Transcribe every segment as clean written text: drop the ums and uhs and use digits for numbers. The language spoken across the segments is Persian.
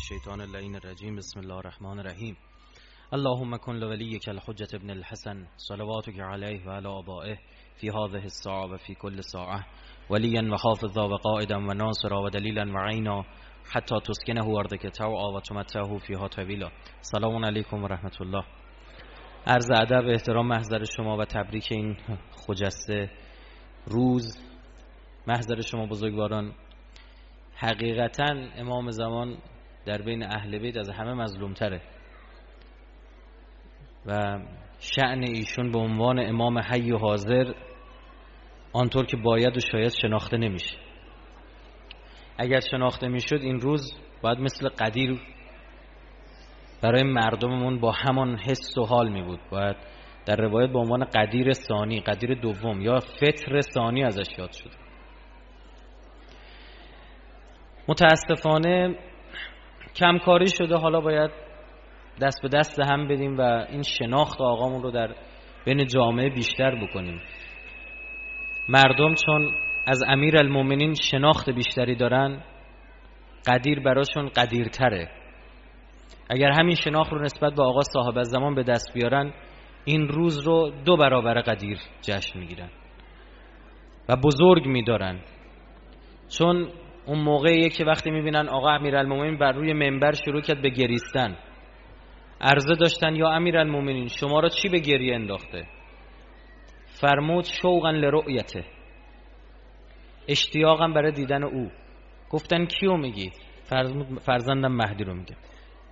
الشیطان اللعین الرجیم. بسم الله الرحمن الرحیم. اللهم کن لولیک الحجة ابن الحسن صلواتک علیه و علی آبائه فی هذه الساعة و فی کل ساعة ولیا و حافظا و قائدا و ناصرا و دلیلا و عینا حتی تسکنه ارضک طوعا و تمتعه فیها طویلا. سلام علیکم و رحمت الله. عرض ادب، احترام محضر شما و تبریک این خجسته روز. محضر شما بزرگواران، حقیقتا امام زمان در بین اهل بیت از همه مظلوم تره و شأن ایشون به عنوان امام حی و حاضر آنطور که باید و شاید شناخته نمیشه. اگر شناخته میشد این روز باید مثل قدیر برای مردممون با همان حس و حال می بود. باید در روایت به عنوان قدیر ثانی، قدیر دوم یا فطر ثانی ازش یاد شد. متاسفانه کمکاری شده. حالا باید دست به دست هم بدیم و این شناخت آقامون رو در بین جامعه بیشتر بکنیم. مردم چون از امیرالمومنین شناخت بیشتری دارن، قدیر براشون قدیرتره. اگر همین شناخت رو نسبت به آقا صاحب الزمان به دست بیارن، این روز رو 2 برابر قدیر جشن میگیرن و بزرگ میدارن. چون اون موقعیه که وقتی میبینن آقا امیرالمومنین بر روی منبر شروع کرد به گریستن، عرضه داشتن یا امیرالمومنین شما را چی به گریه انداخته؟ فرمود شوقا لرؤیته، اشتیاقم برای دیدن او. گفتن کیو میگی؟ فرزندم مهدی رو میگه.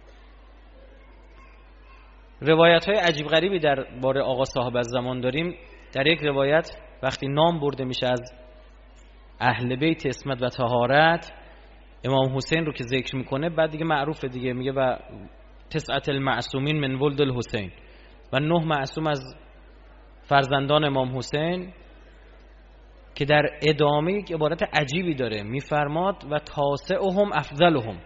روایت های عجیب غریبی در باره آقا صاحب الزمان داریم. در یک روایت وقتی نام برده میشه از اهل بیت عصمت و طهارت، امام حسین رو که ذکر میکنه، بعد دیگه معروفه دیگه، میگه و 9 المعصومین من ولد الحسین، و 9 معصوم از فرزندان امام حسین، که در ادامه یک عبارت عجیبی داره، میفرماد و تاسعهم افضلهم،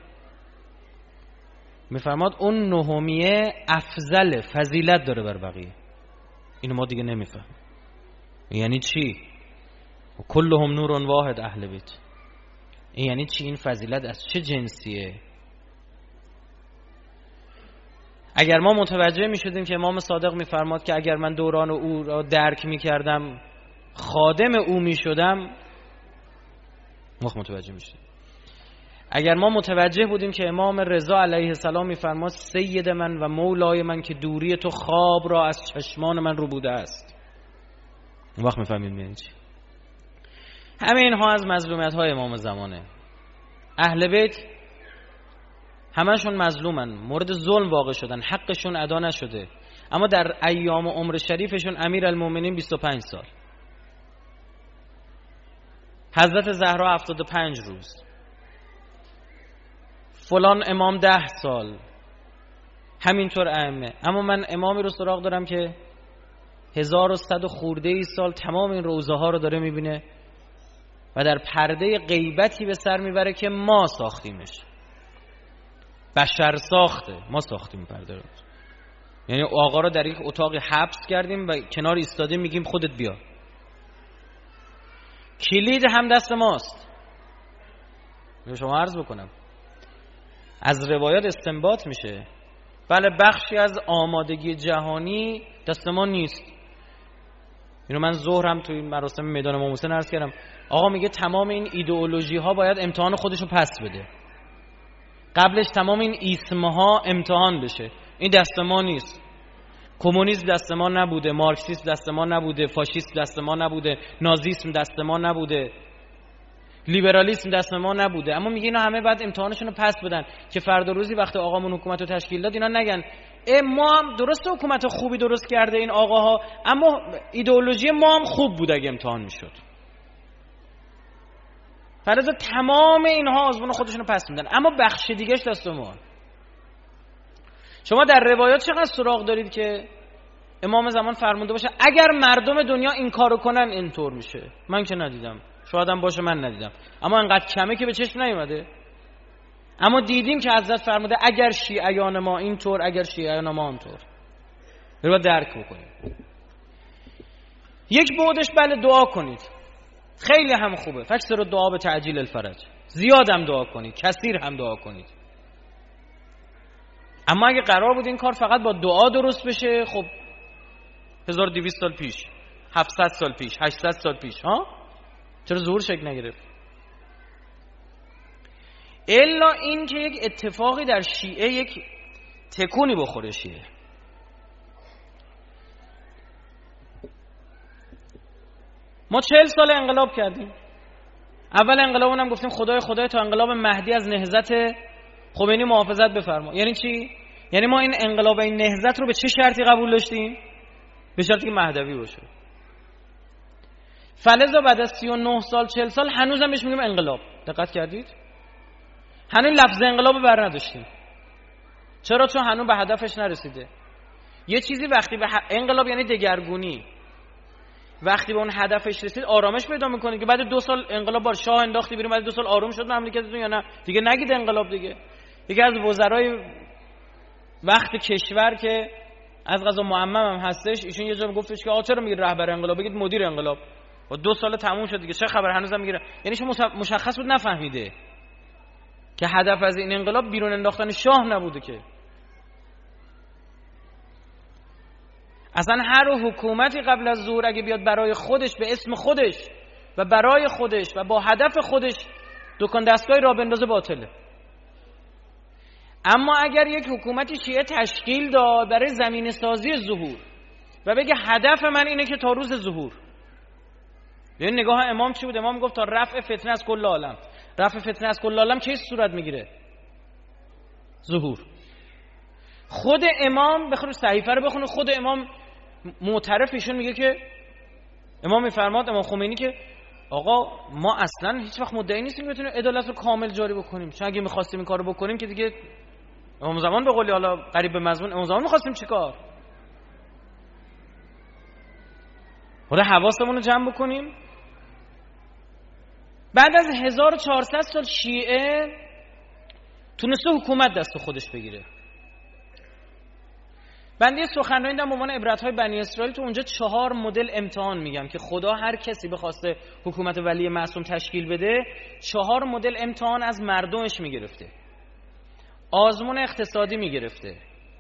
میفرماد اون 9میه افضل، فضیلت داره بر بقیه. اینو ما دیگه نمیفهم یعنی چی. و کلهم نور واحد اهل بیت، این یعنی چی؟ این فضیلت از چه جنسیه؟ اگر ما متوجه می شدیم که امام صادق می فرماد که اگر من دوران او را درک می کردم خادم او می شدم، متوجه می شدیم. اگر ما متوجه بودیم که امام رضا علیه السلام می فرماد سید من و مولای من که دوری تو خواب را از چشمان من رو بوده است، اون وقت می فهمیم یعنی چی. همه اینها از مظلومیت های امام زمانه. اهل بیت همشون مظلومن، مورد ظلم واقع شدن، حقشون ادا نشده. اما در ایام عمر شریفشون امیرالمومنین 25 سال، حضرت زهرا 75 روز، فلان امام 10 سال، همینطور ائمه. اما من امامی رو سراغ دارم که 1100 خورده ای سال تمام این روزه ها رو داره میبینه و در پرده غیبتی به سر میبره که ما ساختیمش. بشر ساخته، ما ساختیم پرده رو. یعنی آقا رو در یک اتاقی حبس کردیم و کنار ایستادیم میگیم خودت بیا. کلید هم دست ماست. شما عرض بکنم از روایات استنباط میشه بله بخشی از آمادگی جهانی دست ما نیست. اینو من ظهرم توی مراسم میدان امام حسین عرض کردم. آقا میگه تمام این ایدئولوژی ها باید امتحان خودشو پس بده، قبلش تمام این ایسم ها امتحان بشه. این دست ما نیست. کمونیسم دست ما نبوده، مارکسیسم دست ما نبوده، فاشیسم دست ما نبوده، نازیسم دست ما نبوده، لیبرالیسم دست ما نبوده. اما میگه اینا همه بعد امتحانشون رو پس بدن که فردا روزی وقتی آقامون حکومت رو تشکیل داد اینا نگن ما هم درست حکومت خوبی درست کرده این آقاها، اما ایدئولوژی ما هم خوب بود اگه امتحان میشد. فرض تمام اینها آزمون خودشون رو پس میدن، اما بخش دیگهش دست ما. شما در روایات چقدر سراغ دارید که امام زمان فرموده باشه اگر مردم دنیا این کارو کنن اینطور میشه؟ من که ندیدم، شاید هم باشه من ندیدم، اما انقدر کمه که به چشم نیومده. اما دیدیم که حضرت فرموده اگر شیعیان ما اینطور، اگر شیعیان ما اونطور. رو درک بکنید. یک بعدش بله دعا کنید، خیلی هم خوبه. فکسر دعا به تعجیل الفرج، زیاد هم دعا کنید، کثیر هم دعا کنید. اما اگه قرار بود این کار فقط با دعا درست بشه، خب 1200 سال پیش، 700 سال پیش، 800 سال پیش، چرا ظهور شکل نگرفت؟ الا این که یک اتفاقی در شیعه یک تکونی بخوره. شیعه ما 40 سال انقلاب کردیم. اول انقلابون هم گفتیم خدای تا انقلاب مهدی از نهضت خمینی محافظت بفرما. یعنی چی؟ یعنی ما این انقلاب این نهضت رو به چه شرطی قبول داشتیم؟ به شرطی که مهدوی باشه. فلذا بعد از 39 سال 40 سال هنوزم بهش میگیم انقلاب. دقت کردید؟ هنوز لفظ انقلاب بر نداشتیم. چرا؟ چون هنوز به هدفش نرسیده. یه چیزی وقتی به انقلاب یعنی دگرگونی، وقتی به اون هدفش رسید آرامش پیدا میکنه که بعد 2 سال انقلاب بار شاه انداختی بیرون، بعد 2 سال آروم شد مملکتتون یا نه؟ دیگه نگید انقلاب دیگه. یکی از وزرای وقت کشور که از قضا معمم هم هستش، ایشون یه جا گفتش که چرا میگید رهبر انقلاب، بگید مدیر انقلاب. و 2 سال تموم شد دیگه، چه خبر هنوزم میگیره؟ یعنی شما مشخص بود نفهمیده که هدف از این انقلاب بیرون انداختن شاه نبوده که. اصلا هر حکومتی قبل از ظهور اگه بیاد برای خودش به اسم خودش و برای خودش و با هدف خودش دکان دستگاهی را بندازه باطله. اما اگر یک حکومتی شیعه تشکیل داد برای زمینه سازی ظهور و بگه هدف من اینه که تا روز ظهور، یعنی نگاه امام چی بود؟ امام گفت تا رفع فتنه از کل عالم. رفع فتنه از کل عالم چه صورت میگیره؟ ظهور. خود امام بخونید صحیفه رو بخونید، خود امام معترف ایشون میگه که امام میفرماد، امام خمینی، که آقا ما اصلا هیچ وقت مدعی نیستیم بتونیم عدالت رو کامل جاری بکنیم، چون اگه می‌خواستیم این کارو بکنیم که دیگه امام زمان به قولی حالا قریب به مضمون امام زمان می‌خواستیم چیکار؟ حالا حواسمون رو جمع بکنیم. بعد از 1400 سال شیعه تونسته حکومت دست خودش بگیره. بنده سخنرانی در عنوان عبرت‌های بنی اسرائیل تو اونجا 4 مدل امتحان میگم که خدا هر کسی بخواسته حکومت ولی معصوم تشکیل بده 4 مدل امتحان از مردمش میگرفته. آزمون اقتصادی میگرفته،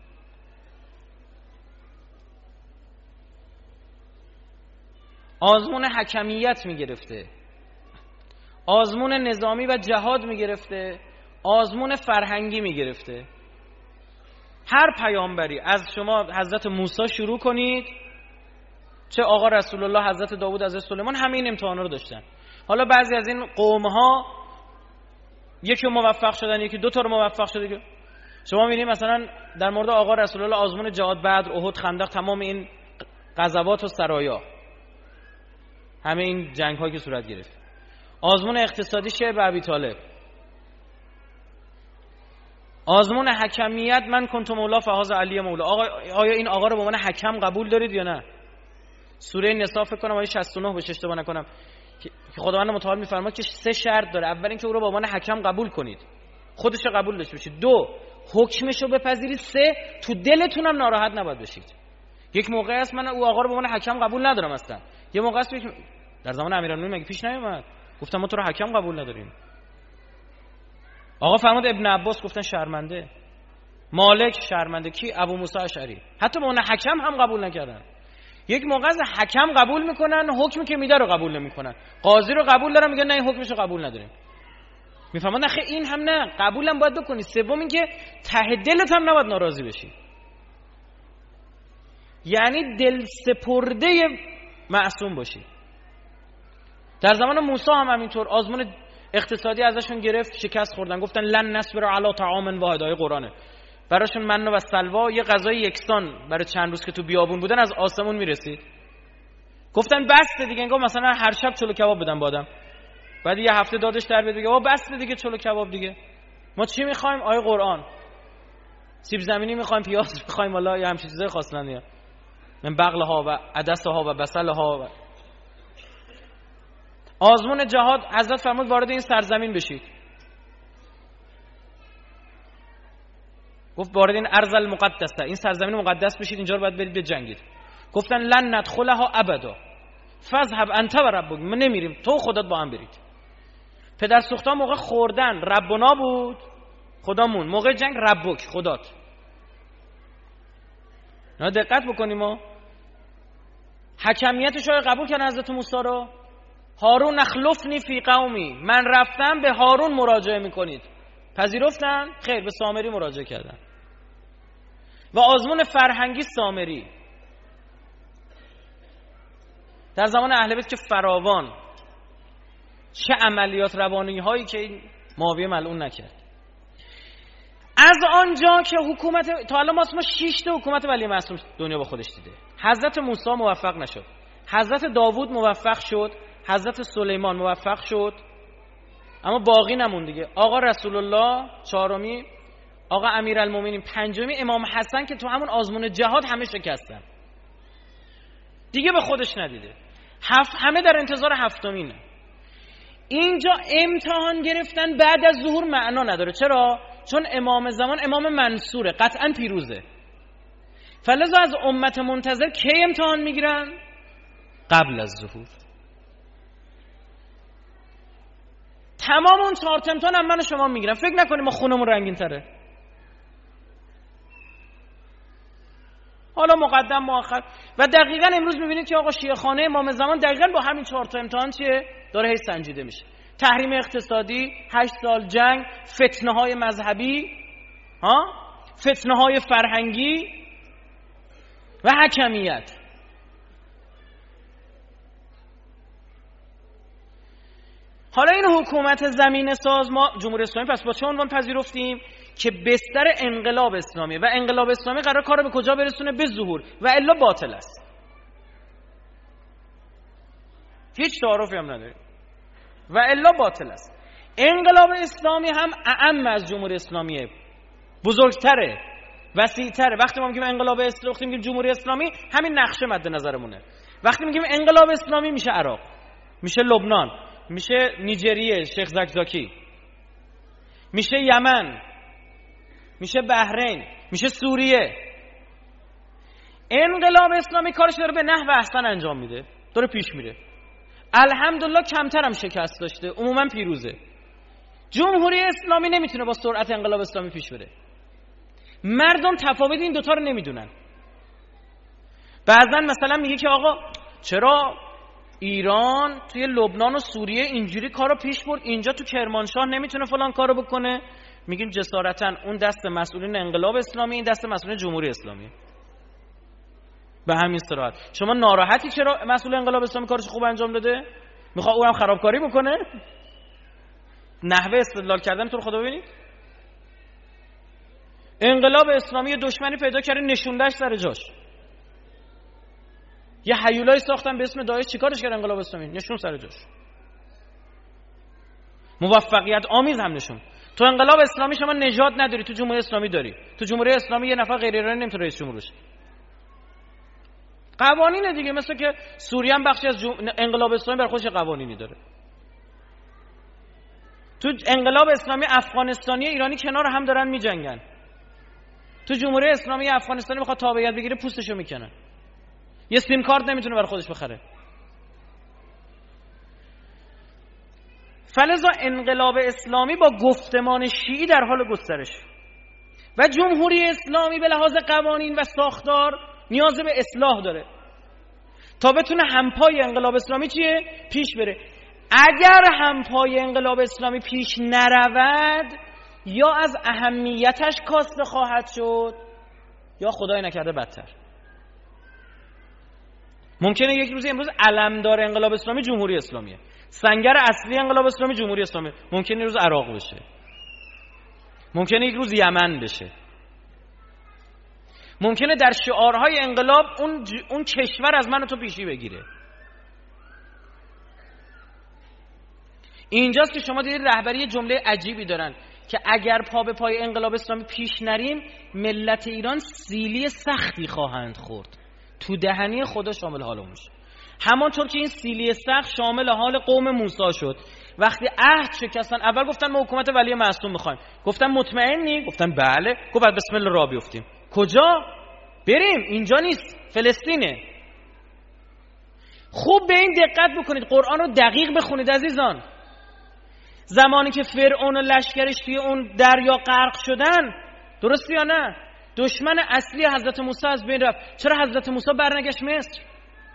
آزمون حکمیت میگرفته، آزمون نظامی و جهاد میگرفته، آزمون فرهنگی میگرفته. هر پیامبری از شما حضرت موسی شروع کنید، چه آقا رسول الله، حضرت داوود، حضرت سلیمان، همه این امتحانا رو داشتن. حالا بعضی از این قوم‌ها یکی موفق شدن، یکی 2 تا رو موفق شده. که شما می‌بینید مثلا در مورد آقا رسول الله آزمون جهاد، بدر، احد، خندق، تمام این غزوات و سرایا، همه این جنگ‌هایی که صورت گرفت. آزمون اقتصادی شعب ابی طالب، آزمون حکمیت من کنت مولا فهاذا علی مولا. آقا آیا این آقا رو به عنوان حکم قبول دارید یا نه؟ سوره نساء فکر کنم آیه 69 بهش اشتباه نکنم که خداوند متعال میفرماد که 3 شرط داره. اول اینکه او رو به عنوان حکم قبول کنید، خودش رو قبول داشته باشید. 2 حکمش رو بپذیرید. 3 تو دلتون هم ناراحت نباید بشید. یک موقع است من او آقا رو به عنوان حکم قبول ندارم اصلا. یه موقع است در زمان امیرالمومنین مگه پیش نیومد گفتم ما تو رو حکم قبول نداریم؟ آقا فرمود ابن عباس گفتن شرمنده، مالک شرمنده، کی؟ ابو موسی اشعری. حتی به اون حکم هم قبول نکردن. یک موقع از حکم قبول میکنن، حکمی که میده رو قبول نمیکنن. قاضی رو قبول دارن، میگن نه این حکمش رو قبول نداریم. میفهمن نه این هم نه، قبولم باید بکنی. سوم این که ته دلت هم نباید ناراضی بشی، یعنی دل سپرده معصوم باشی. در زمان موسی هم همینطور آزمون اقتصادی ازشون گرفت، شکست خوردن، گفتن لن نصبر علی طعام واحد. آیه قرآنه. براشون من و سلوا، یه غذای یکسان برای چند روز که تو بیابون بودن از آسمون میرسید. گفتن بس دیگه، انگار مثلا هر شب چلو کباب بدن بادم. بعد یه هفته دادش در بیاد، بگه بس دیگه چلو کباب دیگه. ما چی میخوایم؟ آیه قرآن. سیب زمینی میخوایم، پیاز میخوایم، والا یه همچین چیزای خواستن دیگه. من بغلها و عدسها و بصلها و آزمون جهاد. حضرت فرمود وارد این سرزمین بشید. گفت وارد این ارض المقدسه، این سرزمین مقدس بشید، اینجا رو باید برید بجنگید. گفتن لن ندخلها ابدا فذهب انت و ربک. ما نمیریم، تو خودت با هم برید. پدر سوختا موقع خوردن ربنا بود، خدامون. موقع جنگ ربک، خدات. نه دقت بکنیم ما حکمیتش رو قبول کردن حضرت موسی رو. هارون اخلفنی فی قومی، من رفتم به هارون مراجعه میکنید. پذیرفتن؟ خیر، به سامری مراجعه کردن. و آزمون فرهنگی سامری در زمان اهل بیت که فراوان، چه عملیات روانی هایی که این معاویه ملعون نکرد. از آنجا که حکومت تا الان ما 6 تا حکومت ولی معصوم دنیا با خودش دیده. حضرت موسی موفق نشد، حضرت داوود موفق شد، حضرت سلیمان موفق شد، اما باقی نمون دیگه. آقا رسول الله چهارمی، آقا امیرالمومنین پنجمی، امام حسن که تو همون آزمون جهاد همه شکستن، دیگه به خودش ندیده. همه در انتظار هفتمینه. اینجا امتحان گرفتن بعد از ظهور معنا نداره. چرا؟ چون امام زمان امام منصوره، قطعا پیروزه. فلذا از امت منتظر کی امتحان میگیرن؟ قبل از ظهور. تمام اون 4 امتحان هم من و شما میگیرن. فکر نکنیم ما خونمون رنگین تره. حالا مقدم مؤخر. و دقیقاً امروز میبینید که آقا شیعه خانه امام زمان دقیقاً با همین 4 تا امتحان چیه؟ داره هی سنجیده میشه. تحریم اقتصادی، 8 سال جنگ، فتنه های مذهبی، فتنه های فرهنگی و حکمیت. حالا این حکومت زمین ساز ما جمهوری اسلامی پس با چه عنوان پذیرفتیم؟ که بستر انقلاب اسلامی و انقلاب اسلامی قرار کارو به کجا برسونه؟ به ظهور، و الا باطل است. هیچ تعارفی هم نداره، و الا باطل است. انقلاب اسلامی هم اعم از جمهوری اسلامیه، بزرگتره، وسیع‌تره. وقتی ما میگیم انقلاب اسلامی میگیم جمهوری اسلامی، همین نقشه مد نظرمونه. وقتی میگیم انقلاب اسلامی میشه عراق، میشه لبنان، میشه نیجریه شیخ زکزاکی، میشه یمن، میشه بحرین، میشه سوریه. انقلاب اسلامی کارش داره به نحو احسن انجام میده، داره پیش میره. الحمدلله کمتر هم شکست داشته، عموما پیروزه. جمهوری اسلامی نمیتونه با سرعت انقلاب اسلامی پیش بره. مردم تفاوت این دوتا رو نمیدونن. بعضن مثلا میگه که آقا چرا ایران توی لبنان و سوریه اینجوری کارو پیش برد، اینجا تو کرمانشاه نمیتونه فلان کارو بکنه؟ میگیم جسارتاً اون دست مسئولین انقلاب اسلامی، این دست مسئولین جمهوری اسلامی. به همین صورت شما ناراحتی چرا مسئول انقلاب اسلامی کارش خوب انجام داده؟ میخواد اونم خرابکاری بکنه؟ نحوه استدلال کردن تو رو خدا ببینید. انقلاب اسلامی دشمنی پیدا کرده، نشوندش سر جاش. یه هیولایی ساختن به اسم داعش، چیکارش کرد انقلاب اسلامی؟ نشون سر جاش. موفقیت آمیز هم نشون. تو انقلاب اسلامی شما نجات نداری، تو جمهوری اسلامی داری. تو جمهوری اسلامی یه نفر غیر ایرانی نمیتونه رئیس جمهور بشه. قوانین دیگه، مثل که سوریه هم بخشی از انقلاب اسلامی بر خودش قوانینی داره. تو انقلاب اسلامی افغانستانی ایرانی کنار هم دارن میجنگن. تو جمهوری اسلامی افغانستانی میخواد تابعیت بگیره، پوستشو میکنن. یه سیم کارت نمیتونه برای خودش بخره. فلذا انقلاب اسلامی با گفتمان شیعی در حال گسترش و جمهوری اسلامی به لحاظ قوانین و ساختار نیاز به اصلاح داره تا بتونه همپای انقلاب اسلامی چیه؟ پیش بره. اگر همپای انقلاب اسلامی پیش نرود، یا از اهمیتش کاسته خواهد شد، یا خدای نکرده بدتر. ممکنه یک روزی امروز علمدار انقلاب اسلامی جمهوری اسلامیه، سنگر اصلی انقلاب اسلامی جمهوری اسلامی، ممکنه یک روز عراق بشه، ممکنه یک روز یمن بشه، ممکنه در شعارهای انقلاب اون کشور از من و تو پیشی بگیره. اینجاست که شما دیدید رهبری جمله عجیبی دارن که اگر پا به پای انقلاب اسلامی پیش نریم، ملت ایران سیلی سختی خواهند خورد. تو دهنی خدا شامل حال میشه. همانطور که این سیلی سخت شامل حال قوم موسی شد. وقتی عهد شکستن، اول گفتن ما حکومت ولی معصوم میخوایم. گفتن مطمئنی؟ گفتن بله. گفت بسم الله راه بیفتیم. کجا؟ بریم، اینجا نیست، فلسطینه. خوب به این دقت بکنید، قرآن رو دقیق بخونید عزیزان. زمانی که فرعون و لشکرش توی اون دریا غرق شدن، درست یا نه؟ دشمن اصلی حضرت موسی از بین رفت. چرا حضرت موسی برنگشت مصر؟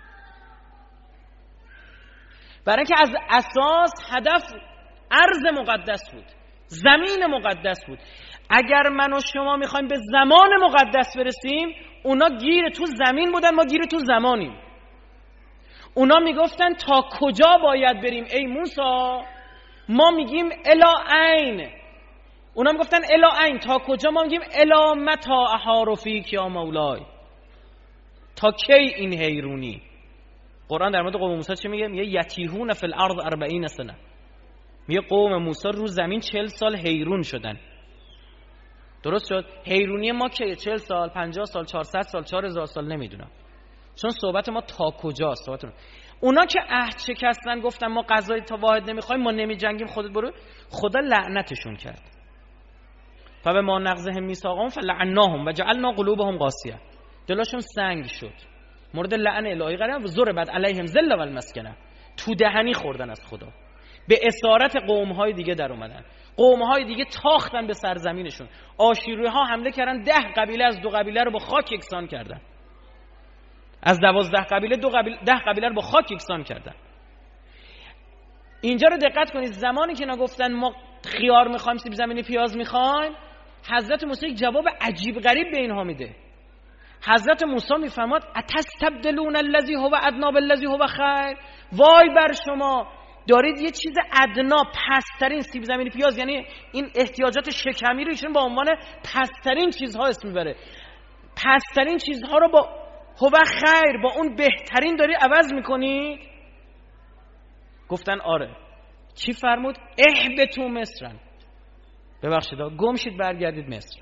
برای اینکه از اساس هدف ارض مقدس بود، زمین مقدس بود. اگر من و شما میخوایم به زمان مقدس برسیم، اونا گیر تو زمین بودن، ما گیر تو زمانیم. اونا میگفتن تا کجا باید بریم ای موسی؟ ما میگیم الی عین. اونا میگفتن الی عین، تا کجا؟ ما میگیم الی متا احارفیک یا مولای، تا کی این حیرونی؟ قرآن در مورد قوم موسی چی میگه؟ میگه یتیهون فی الارض 40 سنه. میگه قوم موسی رو زمین 40 سال حیرون شدن. درست شد؟ حیرونی ما که 40 سال، 50 سال، 400 سال، 4000 سال نمیدونم. چون صحبت ما تا کجاست؟ صحبت اونا که عهد شکستن، گفتن ما غذای تا واحد نمیخوایم، ما نمیجنگیم، خودت برو. خدا لعنتشون کرد. فبما نقضهم میثاقهم فلعناهم وجعلنا قلوبهم قاسیه. دلاشون سنگ شد، مورد لعن الهی قرار گرفتن. ضربت علیهم ذل و المسکنه. تو دهنی خوردن از خدا. به اسارت قوم‌های دیگه در اومدن. قوم‌های دیگه تاختن به سرزمینشون. آشوری‌ها حمله کردن، 10 قبیله از 2 قبیله رو با خاک یکسان کردن. از 12 قبیله 10 قبیله رو با خاک یکسان کردن. اینجا رو دقت کنید، زمانی که نگفتن ما خیار می‌خوایم، سیب زمینی، پیاز می‌خوایم، حضرت موسی یک جواب عجیب غریب به اینها میده. حضرت موسی میفرماد اتستبدلون الذی هو ادنی بالذی هو خیر. وای بر شما، دارید یه چیز ادنا، پسترین، سیب زمینی، پیاز، یعنی این احتیاجات شکمی رو ایشون با عنوان پسترین چیزها اسم میبره. پسترین چیزها رو با هو خیر، با اون بهترین داری عوض میکنی؟ گفتن آره. چی فرمود؟ اهبطوا مصر. ببخشید گم شید، برگردید مصر.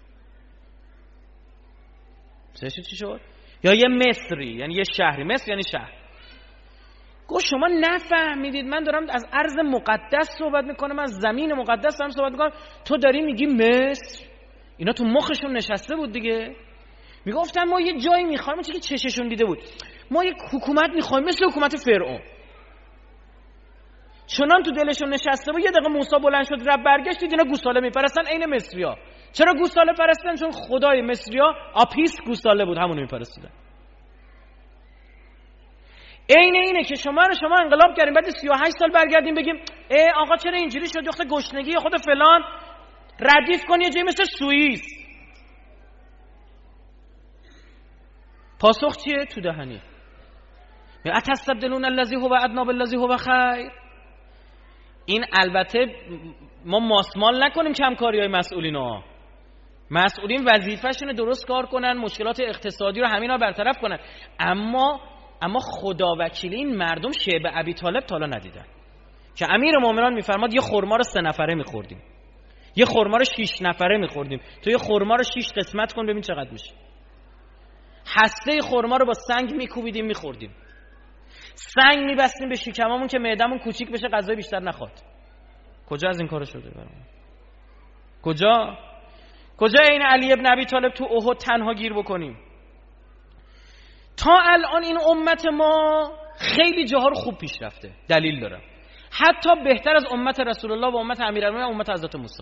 چی شد؟ یا یه مصری، یعنی یه شهری. مصر یعنی شهر. گفت شما نفهمیدید، من دارم از ارض مقدس صحبت میکنم، از زمین مقدس دارم صحبت میکنم، تو داری میگی مصر. اینا تو مخشون نشسته بود دیگه. میگفتن ما یه جایی میخوایم، چیزی که چششون دیده بود، ما یک حکومت میخوایم مثل حکومت فرعون. چنان تو دلشون نشسته بود. یه دقیقه موسی بلند شد رب برگشت، دید اینا گوساله میپرستن عین مصری‌ها. چرا گوساله پرستن؟ چون خدای مصری‌ها آپیس گوساله بود، همون میپرستیدن. عین اینه که شما انقلاب کردیم، بعد 38 سال برگردیم بگیم ای آقا چرا اینجوری شد؟ وقت گشنگی خود فلان ردیف کنی یه جایی مثل سوئیس. پاسخ چیه؟ تو دهنی. اتستبدلون الذی هو ادنی بالذی هو خیر. این البته ما ماسمال نکنیم کمکاری‌های مسئولینا. مسئولین وظیفه‌شونه درست کار کنن، مشکلات اقتصادی رو همینا برطرف کنن. اما خدا وکیلی این مردم شیب ابی طالب تا حالا ندیدن که امیر مومنان میفرماد یه خرما رو 3 نفره میخوردیم، یه خرما رو 6 نفره میخوردیم. تو یه خرما رو 6 قسمت کن ببین چقدر میشه. هسته خرما رو با سنگ میکوبیدیم میخوردیم. سنگ میبستیم به شکممون که معدمون کوچیک بشه، غذای بیشتر نخواد. کجا از این کارا شده برامون؟ کجا این علی ابن ابی طالب تو احد تنها گیر بکنیم؟ تا الان این امت ما خیلی جاها رو خوب پیش رفته، دلیل داره، حتی بهتر از امت رسول الله و امت امیرالمومنین و امت حضرت موسی.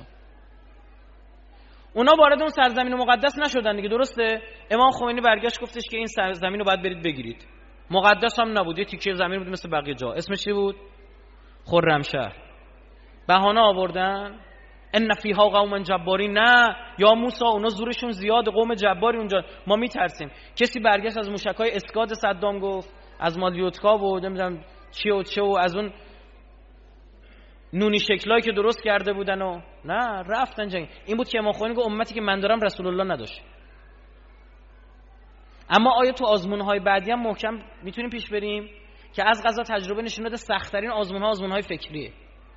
اونا وارد اون سرزمین مقدس نشدن دیگه، درسته؟ امام خمینی برگشت گفتش که این سرزمین رو باید برید بگیرید. مقدس هم نبود، یه تیکه زمین بود مثل بقیه جا. اسمش چی بود؟ خرمشهر. بهانه آوردن ان فیها قوم جبارین. نه یا موسی، اونا زورشون زیاد، قوم جباری اونجا، ما میترسیم. کسی برگشت از موشکای اسکاد صدام گفت، از مالیوتکا و نمیدونم چه و از اون نونی شکلایی که درست کرده بودن و نه رفتن جنگ. این بود که امام خمینی گفت امتی که من دارم رسول الله نداشت. اما آیا تو آزمون‌های بعدی هم محکم میتونیم پیش بریم؟ که از قضا تجربه نشون داده سخت‌ترین آزمون‌ها آزمون‌های فکریه،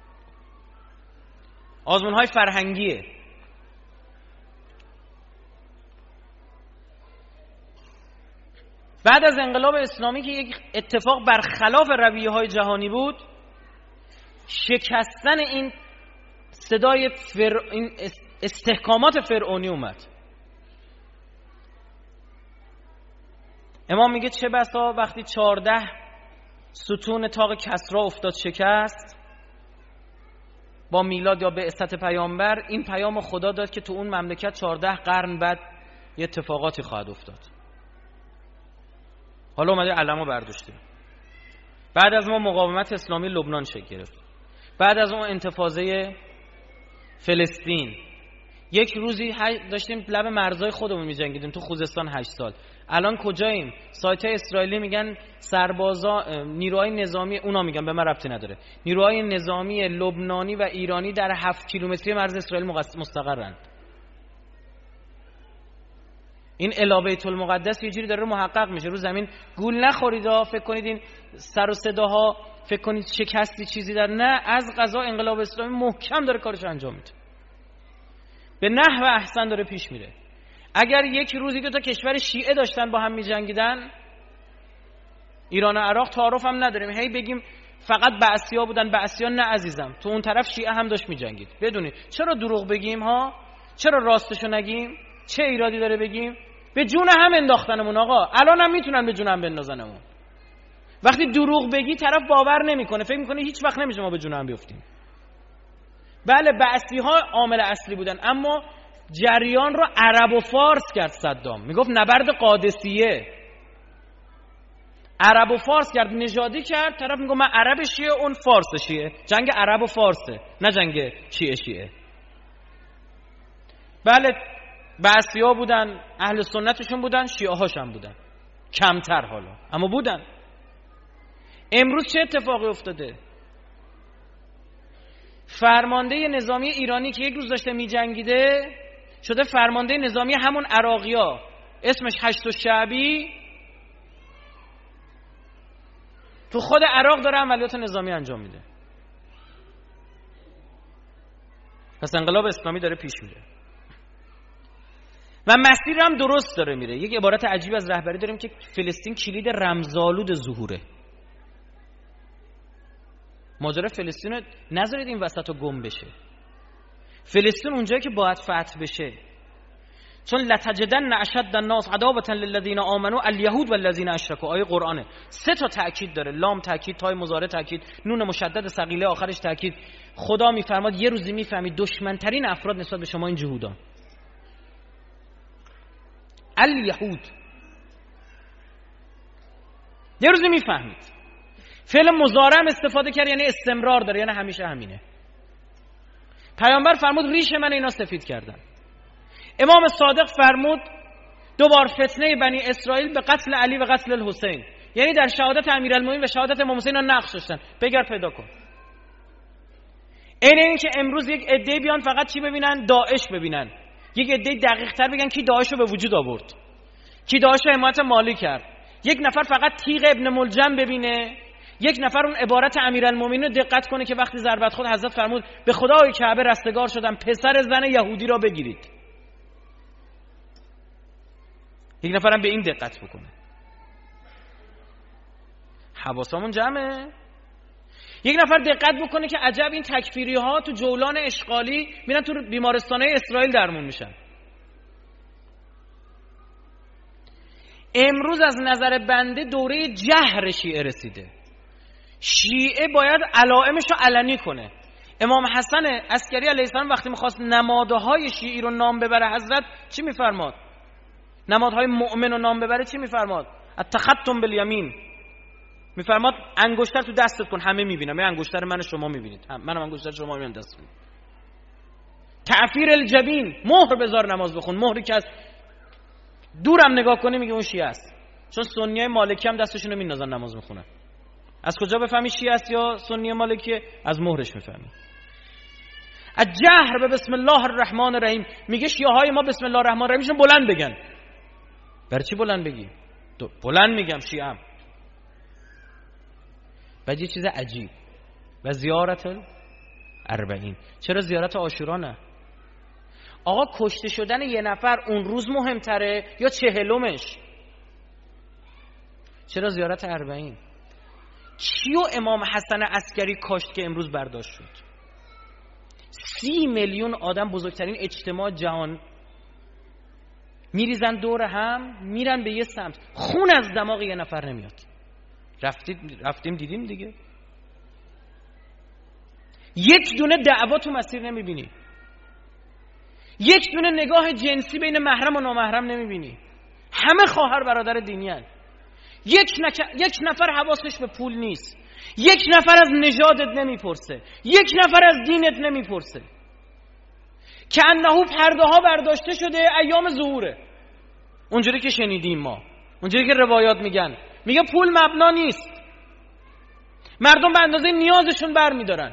آزمون‌های فرهنگیه. بعد از انقلاب اسلامی که یک اتفاق برخلاف رویه‌های جهانی بود، شکستن این صدای این استحکامات فرعونی اومد. امام میگه چه بسا وقتی 14 ستون طاق کسرا افتاد شکست با میلاد یا بعثت پیامبر، این پیام خدا داد که تو اون مملکت 14 قرن بعد یه اتفاقاتی خواهد افتاد. حالا اومده علمو برداشته. بعد از ما مقاومت اسلامی لبنان شکل گرفت. بعد از اون انتفاضه فلسطین، یک روزی داشتیم لب مرزهای خودمون می‌جنگیدیم تو خوزستان 8 سال. الان کجاییم؟ سایت‌های اسرائیلی میگن سربازا، نیروهای نظامی، اونا میگن، به من ربطی نداره، نیروهای نظامی لبنانی و ایرانی در 7 کیلومتری مرز اسرائیل مستقرن. این الی بیت المقدس یه جوری داره محقق میشه. رو زمین گول نخورید ها، فکر کنید این سر و صداها، فکر کنید شکستی چیزی در، نه، از قضا انقلاب اسلامی محکم داره کارش انجام میده، به نحو احسن داره پیش میره. اگر یک روزی دو تا کشور شیعه داشتن با هم میجنگیدن، ایران و عراق، تعارف هم نداریم، هی بگیم فقط بعثی‌ها بودن، بعثی‌ها نه عزیزم، تو اون طرف شیعه هم داشت میجنگید. بدونید چرا دروغ بگیم ها؟ چرا راستشو نگیم؟ چه ایرادی داره بگیم؟ به جون هم انداختنمون آقا، الان هم میتونن به جون هم بندازنمون. وقتی دروغ بگی طرف باور نمیکنه، فکر میکنه هیچ وقت نمیشه ما به جون هم بیفتیم. بله بعثی‌ها عامل اصلی بودن، اما جریان رو عرب و فارس کرد صدام. میگفت نبرد قادسیه، عرب و فارس کرد، نژادی کرد. طرف میگه من عرب شیعه، اون فارس شیعه. جنگ عرب و فارسه، نه جنگ شیعه شیعه. بله بعثی‌ها بودن، اهل سنتشون بودن، شیعه هاشون بودن، کمتر حالا، اما بودن. امروز چه اتفاقی افتاده؟ فرمانده نظامی ایرانی که یک روز داشته میجنگیده شده فرمانده نظامی همون عراقی‌ها، اسمش هشت الشعبی، تو خود عراق داره عملیات نظامی انجام میده. پس انقلاب اسلامی داره پیش میره و مسیر هم درست داره میره. یک عبارت عجیب از رهبری داریم که فلسطین کلید رمزآلود ظهوره. ماجرا فلسطین رو نذارید این وسط رو گم بشه. فلسطین اونجایی که باید فتح بشه، چون لتجدن اشد الناس عداوة للذین آمنوا الیهود والذین اشرکوا، آیه قرآنه. 3 تا تأکید داره، لام تأکید، تای مضارع تأکید، نون مشدد ثقیله آخرش تأکید. خدا میفرماد یه روزی میفهمید دشمنترین افراد نسبت به شما این جهودان، الیهود. یه روزی میفهمید. فعل مضارع استفاده کرد، یعنی استمرار داره، یعنی همیشه همینه. پیامبر فرمود ریش من اینا سفید کردن. امام صادق فرمود 2 بار فتنه بنی اسرائیل به قتل علی و قتل الحسین، یعنی در شهادت امیرالمومنین و شهادت امام حسین نقش داشتن. بگر پیدا کن. این که امروز یک عده بیان فقط چی ببینن؟ داعش ببینن. یک عده دقیق تر بگن کی داعش رو به وجود آورد، کی داعش رو حمایت مالی کرد. یک نفر فقط تیغ ابن ملجم ببینه، یک نفر اون عبارت امیرالمومنین رو دقت کنه که وقتی ضربت خود حضرت فرمود به خدای کعبه رستگار شدم، پسر زن یهودی را بگیرید. یک نفرم به این دقت بکنه. حواسمون جمعه. یک نفر دقت بکنه که عجب این تکفیری ها تو جولان اشغالی میرن تو بیمارستانه اسرائیل درمون میشن. امروز از نظر بنده دوره جهر شیعه رسیده. شیعه باید علائمش رو علنی کنه. امام حسن عسکری علیه السلام وقتی میخواست نمادهای شیعی رو نام ببره حضرت چی میفرماد؟ نمادهای مؤمن رو نام ببره چی میفرماد؟ التختم بالیمین. میفرماد انگشتر تو دستت کن، همه میبینم. من انگشتر من شما میبینید، منم انگشتر شما میبینم دست میبینم. تعفیر الجبین، مهر بذار نماز بخون. مهری که از دورم نگاه کنی میگه اون شیعه است. چون سنیای مالکی هم دستشون رو میندازن نماز میخونن. از کجا بفهمی شیعه است یا سنی مالکی؟ از مهرش میفهمی. الجهر به بسم الله الرحمن الرحیم. میگه شیعه های ما بسم الله الرحمن الرحیمشون بلند بگن. برای چی بلند بگی؟ بلند میگم شیعه هم. بعد یه چیز عجیب، و زیارت الاربعین. چرا زیارت عاشورا نه؟ آقا کشته شدن یه نفر اون روز مهمتره یا 40مش؟ چرا زیارت اربعین؟ چیو امام حسن عسکری کاشت که امروز برداشت شد؟ 30 میلیون آدم، بزرگترین اجتماع جهان، میریزن دور هم، میرن به یه سمت، خون از دماغ یه نفر نمیاد. رفتیم دیدیم دیگه. یک دونه دعوا تو مسیر نمیبینی. یک دونه نگاه جنسی بین محرم و نامحرم نمیبینی. همه خواهر برادر دینی هست. یک نفر حواسش به پول نیست، یک نفر از نژادت نمیپرسه، یک نفر از دینت نمیپرسه. که انه پرده ها برداشته شده ایام ظهوره، اونجوری که شنیدیم ما، اونجوری که روایات میگن. میگه پول مبنا نیست، مردم به اندازه نیازشون برمیدارن.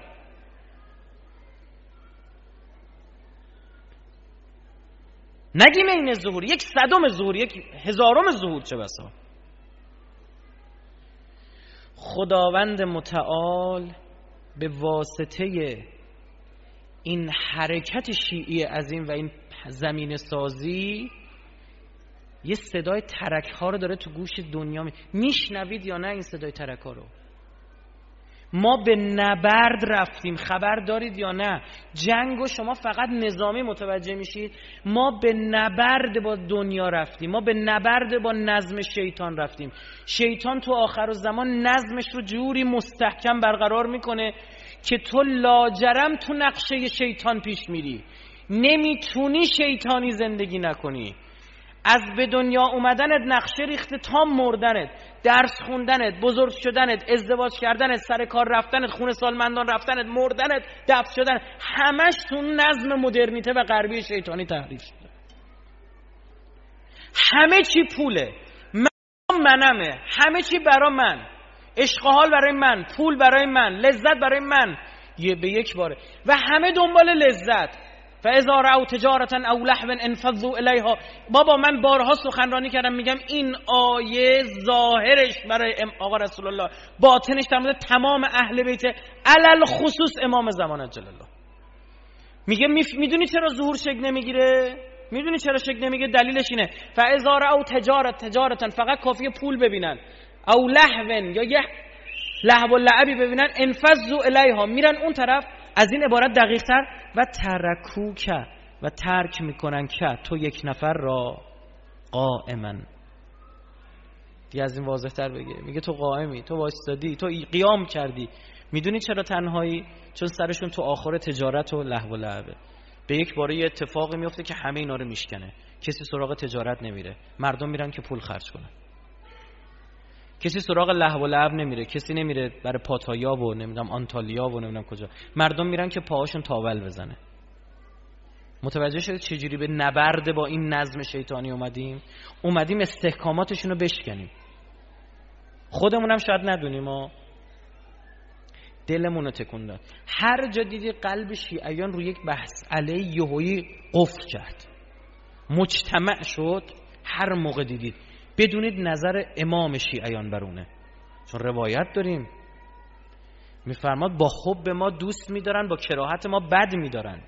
نگیم این ظهور، یک صدم ظهور، یک هزارم ظهور چه بسا. خداوند متعال به واسطه این حرکت شیعی عظیم و این زمین سازی یه صدای ترک ها رو داره تو گوش دنیا میشنوید یا نه؟ این صدای ترک ها رو ما به نبرد رفتیم، خبر دارید یا نه؟ جنگو شما فقط نظامی متوجه میشید، ما به نبرد با دنیا رفتیم، ما به نبرد با نظم شیطان رفتیم. شیطان تو آخر الزمان نظمش رو جوری مستحکم برقرار میکنه که تو لاجرم تو نقشه شیطان پیش میری، نمیتونی شیطانی زندگی نکنی. از به دنیا اومدنت نقشه ریخته تا مردنت، درس خوندنت، بزرگ شدنت، ازدواج کردنت، سر کار رفتنت، خون سالمندان رفتنت، مردنت، دفن شدن، همش تو نظم مدرنیته و غربی شیطانی تحریف شده. همه چی پوله، منمه، همه چی برای من، عشق و حال برای من، پول برای من، لذت برای من، یه به یک باره. و همه دنبال لذت. فاذا رأوا تجارة او لهوا انفضوا الیها. بابا من بارها سخنرانی کردم، میگم این آیه ظاهرش برای آقا رسول الله، باطنش در مورد تمام اهل بیت، علل خصوص امام زمان جل الله. میگه میدونی چرا ظهور شکل نمیگیره؟ میدونی چرا شکل نمیگیره؟ دلیلش اینه فاذا رأوا تجارة، فقط کافیه پول ببینن، او لهوا، یا یه لهو و لعبی ببینن، انفضوا الیها، میرن اون طرف. از این عبارت دقیق تر و ترکوک، و ترک میکنن که تو یک نفر را قائما. دیگه از این واضح تر بگه، میگه تو قائمی، تو وایستادی، تو قیام کردی. میدونی چرا تنهایی؟ چون سرشون تو آخر تجارت و لهو و لعبه. به یک باره یه اتفاقی میفته که همه اینا رو میشکنه. کسی سراغ تجارت نمیره، مردم میرن که پول خرج کنن. کسی سراغ لهو و لعب نمیره، کسی نمیره برای پاتایا و نمیدونم آنتالیا و نمیدونم کجا، مردم میرن که پاهاشون تاول بزنه. متوجه شدید چجوری به نبرد با این نظم شیطانی اومدیم استحکاماتشون رو بشکنیم. خودمونم شاید ندونیم، ما دلمون رو تکون داد. هر جا دیدی قلب شیعیان روی یک مسئله یهویی قفل کرد، مجتمع شد، هر موقع دیدید بدونید نظر امام شیعیان برونه. چون روایت داریم میفرماد با حب ما دوست میدارن، با کراهت ما بد میدارند.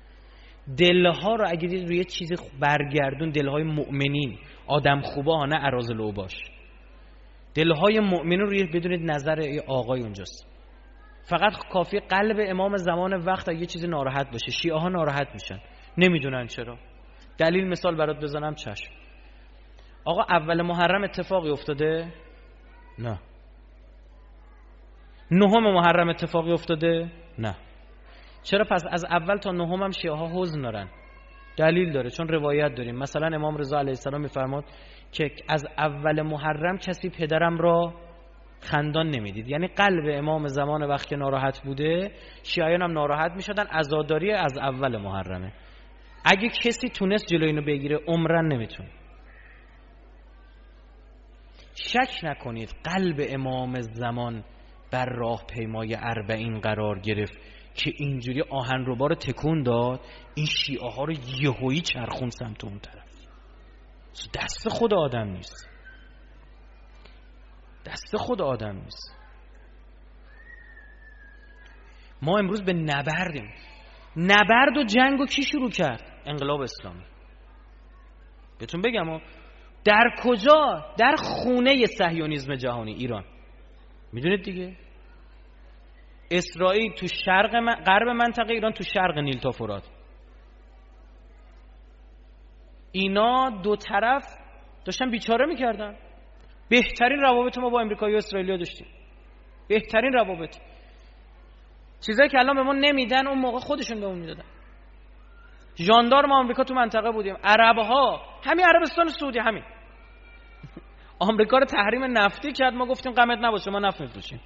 دلها رو اگه دید روی چیز برگردون، دلهای مؤمنین، آدم خوبا ها، نه اراذل اوباش، دلهای مؤمنین روی بدونید نظر آقای اونجاست. فقط کافی قلب امام زمان وقت اگه چیزی ناراحت باشه، شیعه ها ناراحت میشن، نمیدونن چرا. دلیل مثال برات بزنم، چشم. آقا اول محرم اتفاقی افتاده؟ نه. نهم محرم اتفاقی افتاده؟ نه. چرا پس از اول تا نهم هم شیعه ها حزن دارن؟ دلیل داره، چون روایت داریم. مثلا امام رضا علیه السلام میفرماد که از اول محرم کسی پدرم را خندان نمیدید. یعنی قلب امام زمان وقت که ناراحت بوده، شیعیان هم ناراحت میشدن. عزاداری از اول محرمه. اگه کسی تونست جلوی اینو بگیره، عمرن نمیتونه. شک نکنید قلب امام زمان بر راه پیمای 40 قرار گرفت که اینجوری آهنربا رو تکون داد، این شیعه ها رو یهویی چرخون سمت اون طرف. دست خود آدم نیست، دست خود آدم نیست. ما امروز به نبردیم. نبرد و جنگ و کی شروع کرد؟ انقلاب اسلامی. بهتون بگم در کجا؟ در خونه صهیونیسم جهانی، ایران. میدونید دیگه، اسرائیل تو غرب منطقه، ایران تو شرق نیل تا فرات. اینا دو طرف داشتن بیچاره میکردن. بهترین روابط ما با امریکایی و اسرائیلیا داشتیم، بهترین روابط. چیزایی که الان به ما نمیدن اون موقع خودشون به اون میدادن. ژاندارم آمریکا تو منطقه بودیم، عرب‌ها، همین عربستان سعودی، همین آمریکا رو تحریم نفتی کرد، ما گفتیم غمت نباشه ما نفت می‌فروشیم.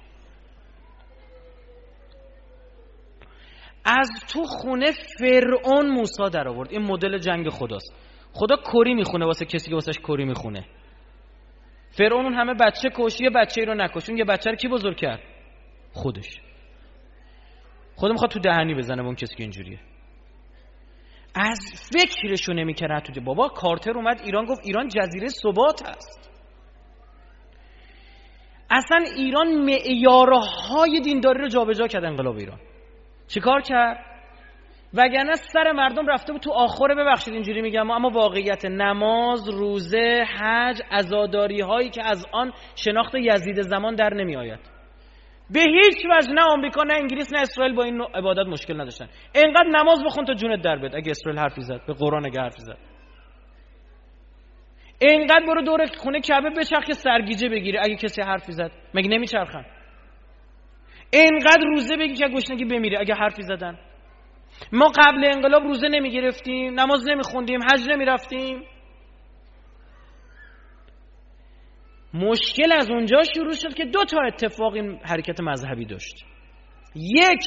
از تو خونه فرعون موسی در آورد. این مدل جنگ خداست. خدا کری میخونه واسه کسی که واسش کری میخونه. فرعون اون همه بچه کش، یه بچه‌ای رو نکش. اون یه بچه رو کی بزرگ کرد؟ خودش. خدا میخواد تو دهنی بزنه اون کسی که اینجوریه. از فکرشو نمیکرد تو بابا. کارتر اومد ایران گفت ایران جزیره ثبات است. اصلا ایران معیارهای دینداری رو جابجا کرد انقلاب ایران. چیکار کرد؟ وگرنه سر مردم رفته بود تو آخره، ببخشید اینجوری میگم، اما واقعیت نماز، روزه، حج، عزاداری هایی که از آن شناخت یزید زمان در نمی آید. به هیچ وجه نه آمریکا نه انگلیس نه اسرائیل با این عبادت مشکل نداشتن. اینقدر نماز بخون تا جونت در بیاد. اگه اسرائیل حرفی زد، به قرآن اگه حرفی زد، اینقدر برو دور خونه کعبه بچرخ که سرگیجه بگیره اگه کسی حرفی زد. مگه نمیچرخن؟ اینقدر روزه بگی که گشنگی بمیره اگه حرفی زدن. ما قبل انقلاب روزه نمی گرفتیم، نماز نمی خوندیم، حج نمی رفتیم. مشکل از اونجا شروع شد که 2 تا اتفاق این حرکت مذهبی داشت. یک،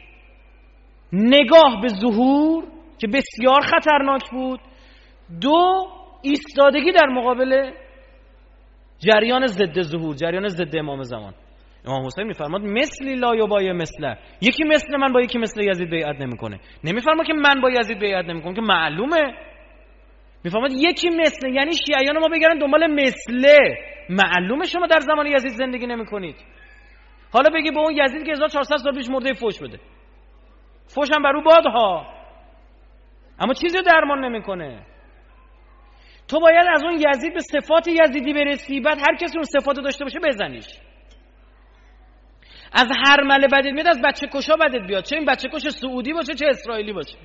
نگاه به ظهور که بسیار خطرناک بود. 2، ایستادگی در مقابل جریان ضد ظهور، جریان ضد امام زمان. امام حسین میفرماد مثلی لا یبایع مثله، یکی مثل من با یکی مثل یزید بیعت نمیکنه. نمیفرماد که من با یزید بیعت نمیکنم که معلومه. میفرماد یکی مثل، یعنی شیعیان ما بگردن دنبال مثله. معلومه شما در زمان یزید زندگی نمیکنید. حالا بگی به اون یزید که 1400 سال پیش مرده فوش بده، فوش هم برو باد ها، اما چیزی درمان نمیکنه. تو باید از اون یزید به صفات یزیدی برسی، بعد هر کسی اون صفاتو داشته باشه بزنیش. از هر مله بدت میاد، از بچه کشا بدت بیاد، چه این بچه کش سعودی باشه چه اسرائیلی باشه.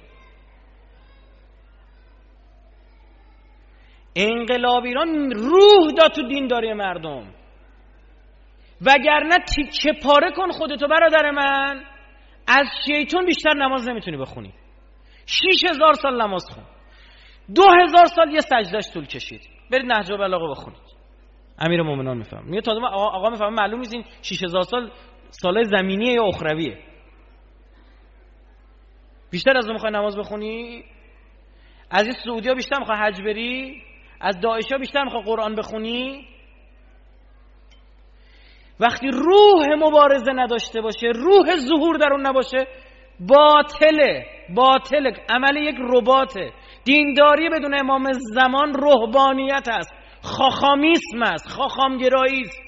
انقلاب ایران روح داد تو دینداری مردم. وگرنه تیکه پاره کن خودتو برادر من، از شیطان بیشتر نماز نمیتونی بخونی. 6000 سال نماز خون، 2000 سال یه سجدهش طول کشید. برید نهج البلاغه بخونید. امیر مومنان میفهم میگه تازه آقا میفهم معلوم نیست این 6000 سال سالای زمینیه یا اخرویه. بیشتر از اون میخوای نماز بخونی؟ از این سعودی ها بیشتر میخوای حج بری؟ از داعش ها بیشتر میخوای قرآن بخونی؟ وقتی روح مبارزه نداشته باشه، روح ظهور در اون نباشه، باطله، عمل یک رباته. دینداری بدون امام زمان رهبانیت است، خاخامیسم است، خاخامگرایی است.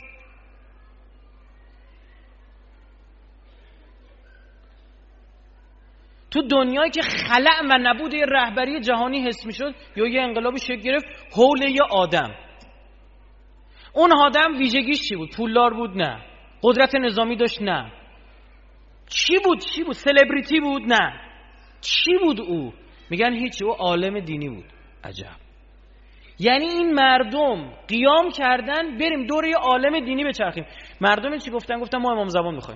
تو دنیایی که خلأ و نبود یه رهبری جهانی حس میشد یا یه انقلابی شکل گرفت حول یه آدم. اون آدم ویژگیش چی بود؟ پولدار بود؟ نه. قدرت نظامی داشت؟ نه. چی بود؟ سلبریتی بود؟ نه. چی بود او؟ میگن هیچی، او عالم دینی بود. عجب. یعنی این مردم قیام کردن بریم دور یه عالم دینی بچرخیم. مردم چی گفتن ما امام زمان میخوایم.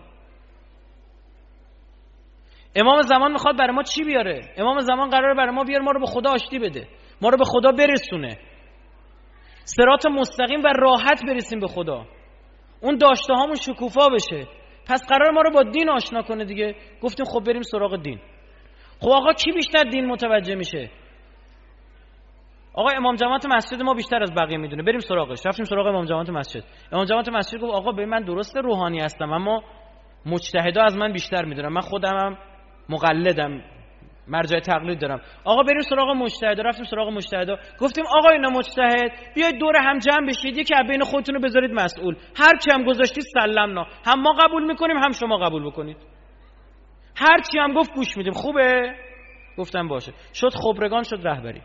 امام زمان میخواد برای ما چی بیاره؟ امام زمان قراره برای ما بیاره ما رو به خدا آشتی بده، ما رو به خدا برسونه، صراط مستقیم و راحت برسیم به خدا، اون داشته هامون شکوفا بشه. پس قرار ما رو با دین آشنا کنه دیگه. گفتیم خب بریم سراغ دین. خب آقا کی بیشتر دین متوجه میشه؟ آقا امام جماعت مسجد ما بیشتر از بقیه میدونه، بریم سراغش. رفتیم سراغ امام جماعت مسجد. امام جماعت مسجد گفت آقا ببین من درسته روحانی هستم اما مجتهدا از من بیشتر میدونم، من خودمم مقلدم، مرجع تقلید دارم. آقا بریم سراغ مجتهدا. رفتیم سراغ مجتهدا. گفتیم آقا اینا مجتهد بیاید دور هم جمع بشید، یکی از بین خودتون رو بذارید مسئول، هر کی هم گذاشتید سلمنا، هم ما قبول میکنیم هم شما قبول بکنید، هر چی هم گفت گوش میدیم. خوبه؟ گفتم باشه. شد خبرگان، شد رهبری.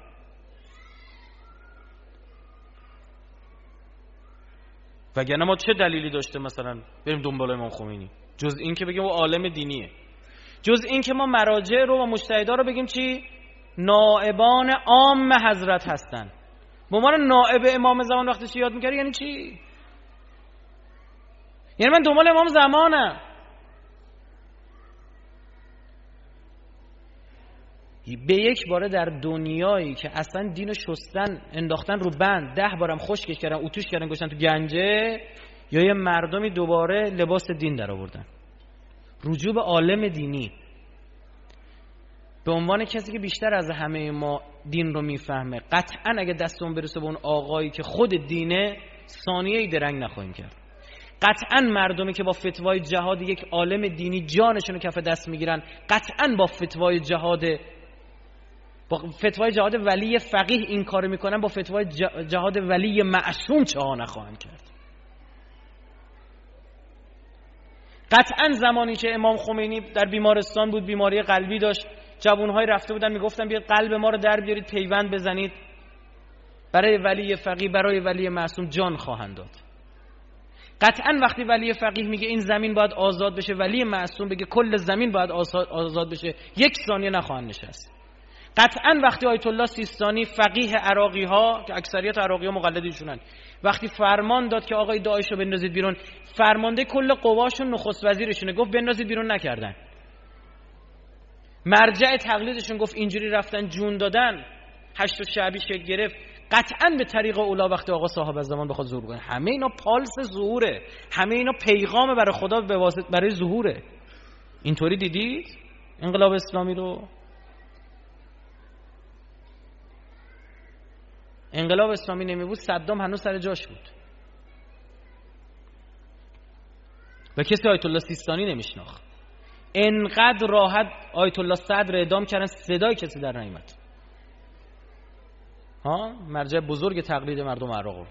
وگرنه ما چه دلیلی داشته مثلا بریم دنبال امام خمینی جز این که بگیم او عالم دینیه، جز این که ما مراجع رو و مجتهدا رو بگیم چی؟ نائبان عام حضرت هستن. به عنوان نائب امام زمان وقتی چی یاد می‌کردی یعنی چی؟ یعنی من دنبال امام زمانم. به یک باره در دنیایی که اصلا دینو شستن انداختن رو بند، 10 بارم خشکش کردن، اتوش کردن، گذاشتن تو گنجه، یا یه مردمی دوباره لباس دین در آوردن. رجوع به عالم دینی به عنوان کسی که بیشتر از همه ما دین رو میفهمه، قطعا اگه دستمون برسه به اون آقایی که خود دینه، ثانیه‌ای درنگ نخواهیم کرد. قطعا مردمی که با فتوای جهاد یک عالم دینی جانشون رو کف دست میگیرن، قطعا با فتوای جهاد ولی فقیه این کار میکنن، با فتوای جهاد ولی معصوم چه ها نخواهند کرد. قطعا زمانی که امام خمینی در بیمارستان بود، بیماری قلبی داشت، جوانهای رفته بودن میگفتن بیاد قلب ما رو در بیارید، پیوند بزنید، برای ولی فقیه، برای ولی معصوم جان خواهند داد. قطعا وقتی ولی فقیه میگه این زمین باید آزاد بشه، ولی معصوم بگه کل زمین باید آزاد بشه، یک ثانیه نخواهند نشست. قطعا وقتی آیت الله سیستانی فقیه عراقی ها که اکثریت عراقی ها مقلدینشونن، وقتی فرمان داد که آقای داعش رو بندازید بیرون، فرمانده کل قواشون نخست وزیرشونه، گفت بندازید بیرون، نکردن. مرجع تقلیدشون گفت اینجوری رفتن جون دادن، 8 شعبی شکل گرفت. قطعا به طریق اولا وقتی آقا صاحب الزمان بخواد ظهور کنه، همه اینا پالس ظهوره، همه اینا پیغام برای خدا به واسطه برای ظهوره. اینطوری دیدید انقلاب اسلامی رو؟ انقلاب اسلامی نمی بود، صدام هنوز سر جاش بود و کسی آیت الله سیستانی نمیشناخت. انقدر راحت آیت الله صدر اعدام کردن، صدای کسی در نیامد. مرجع بزرگ تقلید مردم عراق.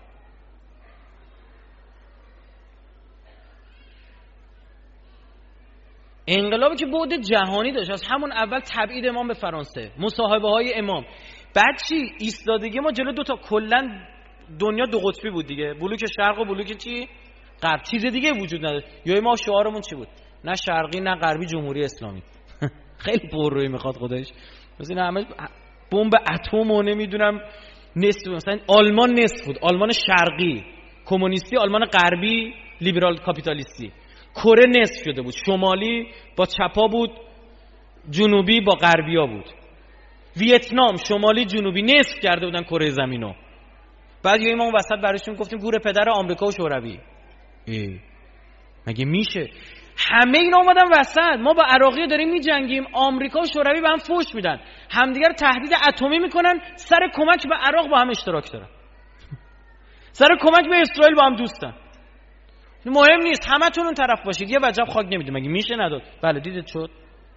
انقلابی که بعد جهانی داشت، از همون اول تبعید امام به فرانسه، مصاحبه های امام، بعد چی؟ ایستادگی ما جلو دوتا، کلن دنیا دو قطبی بود دیگه، بلوک شرق و بلوک چی؟ غرب. چیز دیگه وجود نداشت. یا ما شعارمون چی بود؟ نه شرقی نه غربی، جمهوری اسلامی. خیلی پررویی میخواد خودش. مثلا همه بمب اتم و نمیدونم نصف، مثلا آلمان نصف بود، آلمان شرقی کمونیستی، آلمان غربی لیبرال کاپیتالیستی. کره نصف شده بود، شمالی با چپا بود، جنوبی با غربیا بود. ویتنام شمالی جنوبی نصف کرده بودن کره زمینو. بعد یه ما اون وسط براشون گفتیم گور پدر آمریکا و شوروی. مگه میشه؟ همه اینا اومدن وسط. ما با عراقی داریم میجنگیم، آمریکا و شوروی به هم فوش میدن، همدیگر تهدید اتمی میکنن، سر کمک به عراق با هم اشتراک دارن، سر کمک به اسرائیل با هم دوستن. مهم نیست، همتون اون طرف باشید، یه وجب خاک نمیدید. مگه میشه نداد؟ بله دیدید شد.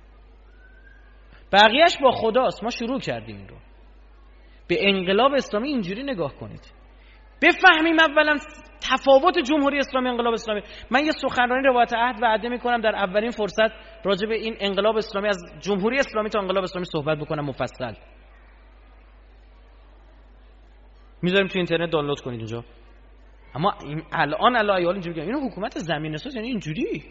بقیهش با خداست. ما شروع کردیم این رو. به انقلاب اسلامی اینجوری نگاه کنید، بفهمیم اولا تفاوت جمهوری اسلامی انقلاب اسلامی. من یه سخنرانی روایت عهد وعده میکنم در اولین فرصت راجع به این انقلاب اسلامی، از جمهوری اسلامی تا انقلاب اسلامی صحبت بکنم مفصل. میذاریم تو اینترنت دانلود کنید اونجا. اما الان الایال اینجوری میگن اینو حکومت زمین اساس، یعنی اینجوری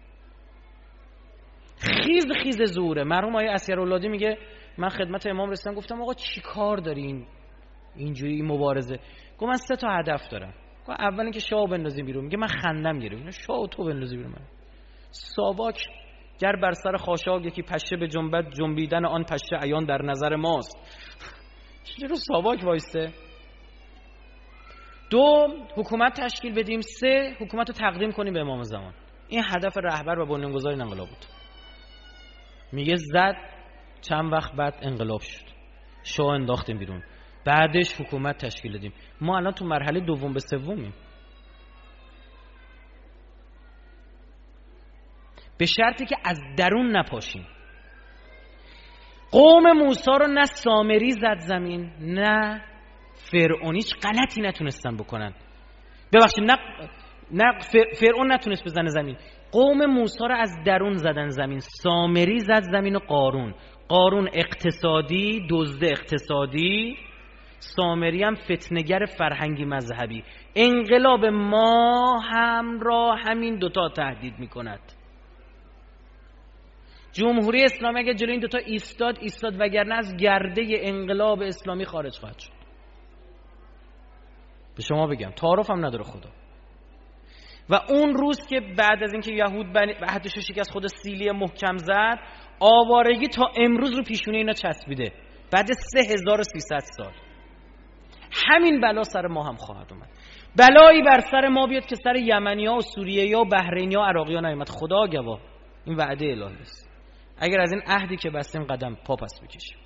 خیز زوره. مرحوم آقای اسیراللهی میگه من خدمت امام رسیدم، گفتم آقا چی کار دارین اینجوری مبارزه؟ گفت من 3 تا هدف دارم. گفت اول اینکه شاه بندازیم بیرون. میگه من خندم گرفت، اینا شاه تو بندازی بیرون. من ساواک گر بر سر خاشاک یکی پشه به جنبت، جنبیدن آن پشه عیان در نظر ماست. چجوری ساواک وایسته؟ 2 حکومت تشکیل بدیم، 3 حکومت رو تقدیم کنیم به امام زمان. این هدف رهبر و بنیانگذار این انقلاب بود. میگه زد، چند وقت بعد انقلاب شد، شاه انداختیم بیرون، بعدش حکومت تشکیل دادیم. ما الان تو مرحله دوم به سومیم، به شرطی که از درون نپاشیم. قوم موسی رو نه سامری زد زمین، نه فرعون، هیچ غلطی نتونستن بکنن. ببخشید نه فرعون نتونست بزنه زمین، قوم موسی رو از درون زدن زمین. سامری زد زمین و قارون اقتصادی، دزد اقتصادی، سامری هم فتنه‌گر فرهنگی مذهبی. انقلاب ما همراه همین دوتا تهدید میکند. جمهوری اسلامی اگه جلوی این دوتا ایستاد وگرنه از گرده انقلاب اسلامی خارج خواهد شد. به شما بگم تعارف هم نداره خدا. و اون روز که بعد از اینکه یهود عهدش رو شکست، خود سیلی محکم زد، آوارگی تا امروز رو پیشونه اینا چسبیده، بعد 3300 سال. همین بلا سر ما هم خواهد اومد. بلایی بر سر ما بیاد که سر یمنی‌ها و سوریه‌ها و بحرینی‌ها و عراقی‌ها نیامد. خدا گواه این وعده الهی است. اگر از این عهدی که بستیم قدم پا پس بکشیم.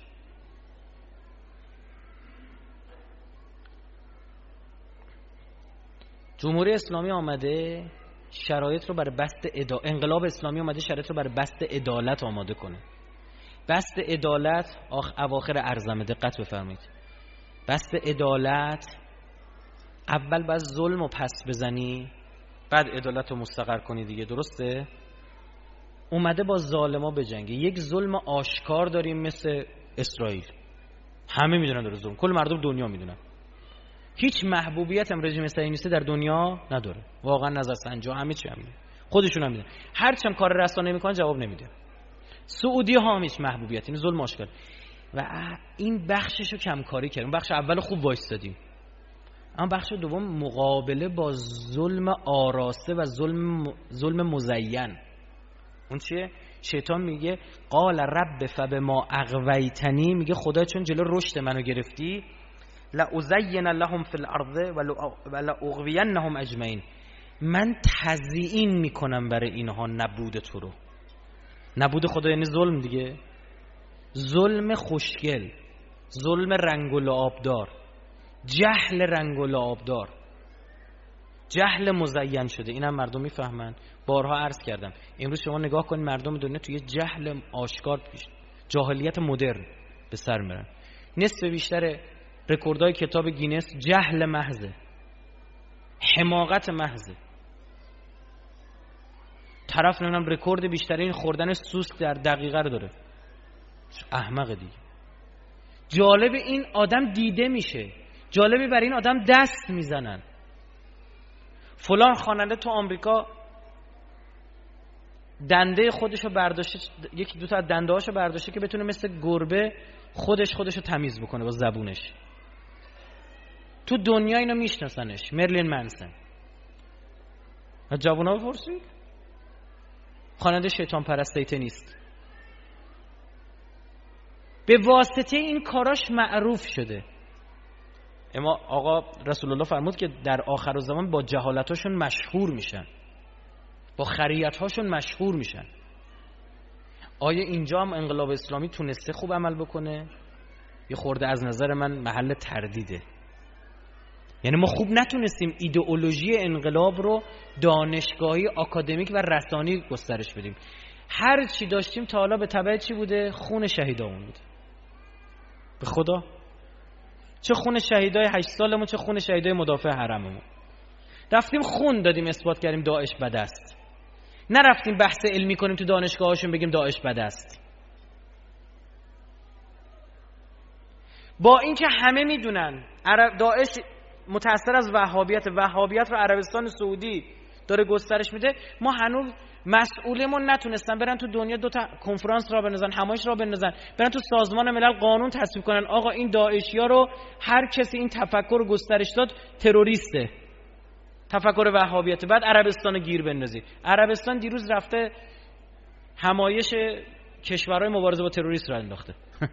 جمهوری اسلامی آمده شرایط رو برای بسط انقلاب اسلامی آمده شرایط رو برای بسط عدالت آماده کنه. بسط عدالت اواخر ارزمه، دقت بفرمایید. بسط عدالت اول باید ظلم رو پس بزنی، بعد عدالت رو مستقر کنی دیگه، درسته؟ اومده با ظالما بجنگه. یک ظلم آشکار داریم مثل اسرائیل، همه میدونن داره ظلم، کل مردم دنیا میدونن. هیچ محبوبیت هم رژیم صهیونیستی در دنیا نداره، واقعا نظرسنجی همه چی هم خودشون هم میدونن، هرچند کار رسانه میکنن جواب نمیده. سعودی ها هم هیچ محبوبیت، این ظلم آشکار. و این بخششو کمکاری کردیم. بخش اول خوب وایستادیم، اما بخش دوم مقابله با ظلم آراسته و ظلم مزین. اون چیه؟ شیطان میگه قال رب فبما اغویتنی، میگه خدا چون جلو رشد منو گرفتی لأزین لهم فی الارض ولأغوینهم اجمعین، من تزیین میکنم برای اینها نبود تو رو. نبود خدا یعنی ظلم دیگه، ظلم خوشگل، ظلم رنگ و لعابدار، جهل رنگ و لعابدار، جهل مزین شده. اینم مردم میفهمن. بارها عرض کردم امروز شما نگاه کنید مردم دنیا توی جهل آشکار پیش، جاهلیت مدرن به سر میرن. نصف بیشتر رکوردهای کتاب گینس جهل محضه، حماقت محضه. طرف نمیدونم رکورد بیشترین خوردن سوسک در دقیقه رو داره، احمق دیگه. جالب این آدم دیده میشه، جالبی برای این آدم دست میزنن. فلان خواننده تو آمریکا دنده خودشو برداشته، یکی دو تا دنده هاشو برداشته که بتونه مثل گربه خودشو تمیز بکنه با زبونش. تو دنیا اینو میشناسنش، مرلین منسن. و جوونا بپرسید، خواننده شیطان پرست نیست، به واسطه این کاراش معروف شده. اما آقا رسول الله فرمود که در آخر الزمان با جهالتاشون مشهور میشن، با خریتاشون مشهور میشن. آیا اینجا هم انقلاب اسلامی تونسته خوب عمل بکنه؟ یه خورده از نظر من محل تردیده. یعنی ما خوب نتونستیم ایدئولوژی انقلاب رو دانشگاهی، آکادمیک و رسانی گسترش بدیم. هر چی داشتیم تا حالا به تبع چی بوده؟ خون شهیدامون بوده. به خدا چه خون شهیدای 8 سالمون، چه خون شهیدای مدافع حرممون. رفتیم خون دادیم، اثبات کردیم داعش بد است. نرفتیم بحث علمی کنیم تو دانشگاهاشون بگیم داعش بد است. با اینکه همه میدونن داعش متأثر از وهابیت رو عربستان سعودی داره گسترش میده، ما هنوز مسئولمون نتونستن برن تو دنیا 2 تا کنفرانس را بندازن، همایش را بندازن، برن تو سازمان ملل قانون تصویب کنن آقا این داعشیا رو هر کسی این تفکر رو گسترش داد تروریسته، تفکر وهابیت. بعد عربستان رو گیر بندازی. عربستان دیروز رفته همایش کشورهای مبارزه با تروریسم را انداخته.